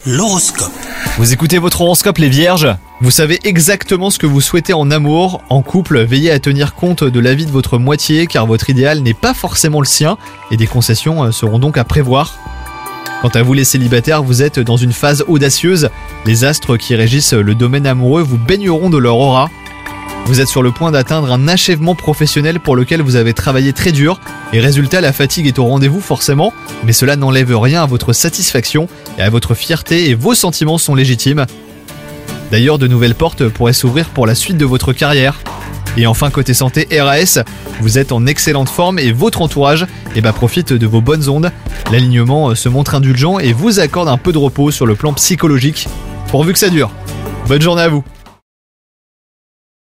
L'horoscope. Vous écoutez votre horoscope les vierges? Vous savez exactement ce que vous souhaitez en amour. En couple, veillez à tenir compte de l'avis de votre moitié car votre idéal n'est pas forcément le sien et des concessions seront donc à prévoir. Quant à vous les célibataires, vous êtes dans une phase audacieuse. Les astres qui régissent le domaine amoureux vous baigneront de leur aura. Vous êtes sur le point d'atteindre un achèvement professionnel pour lequel vous avez travaillé très dur et résultat, la fatigue est au rendez-vous forcément, mais cela n'enlève rien à votre satisfaction et à votre fierté et vos sentiments sont légitimes. D'ailleurs, de nouvelles portes pourraient s'ouvrir pour la suite de votre carrière. Et enfin, côté santé RAS, vous êtes en excellente forme et votre entourage profite de vos bonnes ondes. L'alignement se montre indulgent et vous accorde un peu de repos sur le plan psychologique, pourvu que ça dure. Bonne journée à vous.